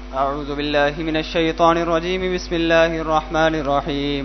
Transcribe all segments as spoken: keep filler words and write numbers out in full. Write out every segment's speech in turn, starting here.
أعوذ بالله من الشيطان الرجيم. بسم الله الرحمن الرحيم.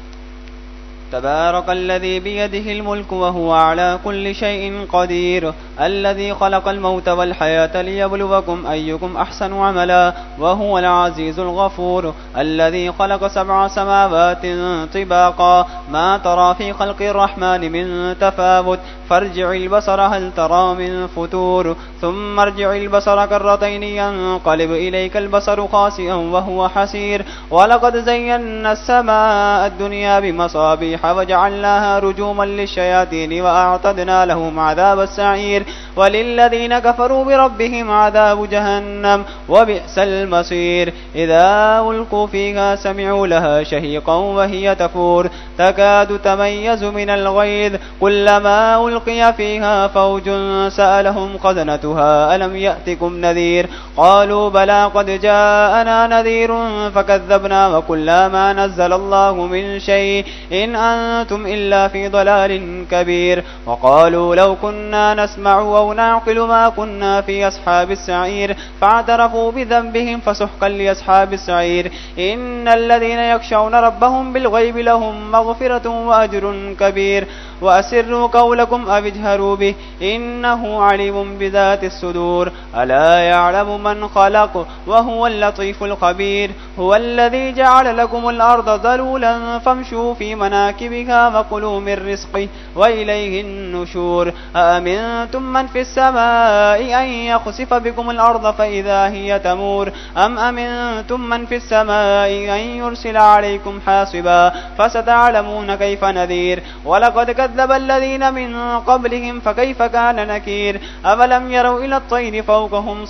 تبارك الذي بيده الملك وهو على كل شيء قدير، الذي خلق الموت والحياة ليبلوكم أيكم أحسن عملا، وهو العزيز الغفور، الذي خلق سبع سماوات طباقا ما ترى في خلق الرحمن من تفاوت، فارجع البصر هل ترى من فتور، ثم ارجع البصر كرتين ينقلب إليك البصر خاسئا وهو حسير، ولقد زينا السماء الدنيا بمصابيح وجعلناها رجوما للشياطين وأعتدنا لهم عذاب السعير، وللذين كفروا بربهم عذاب جهنم وبئس المصير. إذا ألقوا فيها سمعوا لها شهيقا وهي تفور، تكاد تميز من الغيظ، كلما ألقي فيها فوج سألهم خزنتها ألم يأتكم نذير، قالوا بلى قد جاءنا نذير فكذبنا وقلنا ما نزل الله من شيء إن أنتم إلا في ضلال كبير، وقالوا لو كنا نسمع أو نعقل ما كنا في أصحاب السعير، فاعترفوا بذنبهم فسحقا لأصحاب السعير. إن الذين يخشون ربهم بالغيب لهم مغفرة وأجر كبير، وأسروا قولكم أو اجهروا به إنه عليم بذات الصدور، ألا يعلم من خلق وهو اللطيف الخبير. هو الذي جعل لكم الأرض ذلولا فامشوا في مناكبها وكلوا من رزقه وإليه النشور. أأمنتم من في السماء أن يخسف بكم الأرض فإذا هي تمور، أم أمنتم من في السماء أن يرسل عليكم حاصبا، فستعلمون كيف نذير. ولقد كذب الذين من قبلهم فكيف كان نكير. أفلم يروا إلى الطير فوقهم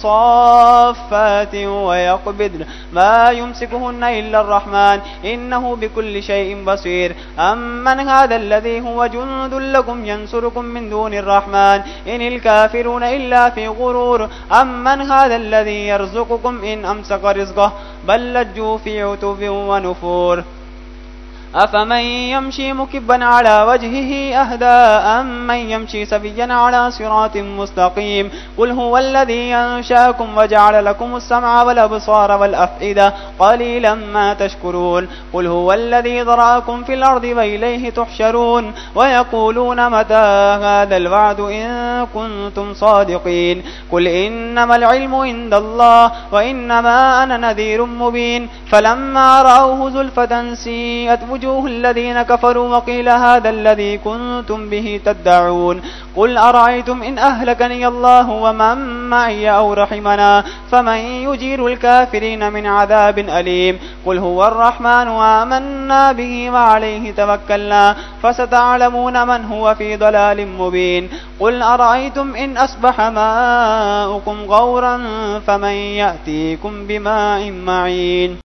صافات ويقبضن ما يمسكهن إلا الرحمن إنه بكل شيء بصير. أمن هذا الذي هو جند لكم ينصركم من دون الرحمن إن الكافرون إلا في غرور. أمن هذا الذي يرزقكم إن أمسك رزقه بل لجوا في عتب ونفور. أفمن يمشي مكبا على وجهه أهدى أم من يمشي سويا على صراط مستقيم. قل هو الذي ينشأكم وجعل لكم السمع والأبصار والأفئدة قليلا ما تشكرون. قل هو الذي ذرأكم في الأرض وإليه تحشرون. ويقولون متى هذا الوعد إن كنتم صادقين. قل إنما العلم عند الله وإنما أنا نذير مبين. فلما رأوه زلفة سيئت وجوه الذين كفروا وقيل هذا الذي كنتم به تدعون. قل أرأيتم إن أهلكني الله ومن معي أو رحمنا فمن يجير الكافرين من عذاب أليم. قل هو الرحمن وآمنا به وعليه توكلنا فستعلمون من هو في ضلال مبين. قل أرأيتم إن أصبح ماؤكم غورا فمن يأتيكم بماء معين.